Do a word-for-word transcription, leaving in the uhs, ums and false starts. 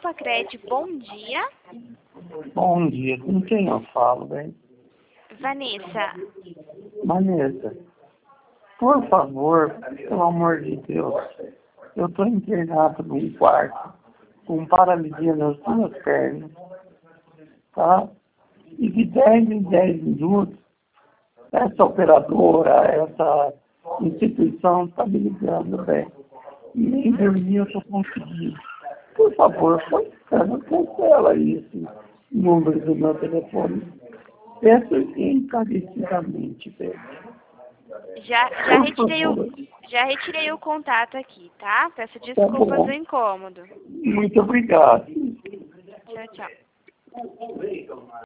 Alfacred, bom dia. Bom dia, com quem eu falo, bem? Vanessa. Vanessa, por favor, pelo amor de Deus, eu estou internado num quarto, com paralisia nas duas pernas, tá? E de dez em dez minutos, essa operadora, essa instituição está me ligando, bem. Nem dormir eu estou conseguindo. Por favor, cancela isso, número do meu telefone. Peço encarecidamente, velho. Já, já, retirei o, já retirei o contato aqui, tá? Peço desculpas Tá do incômodo. Muito obrigado. Tchau, tchau.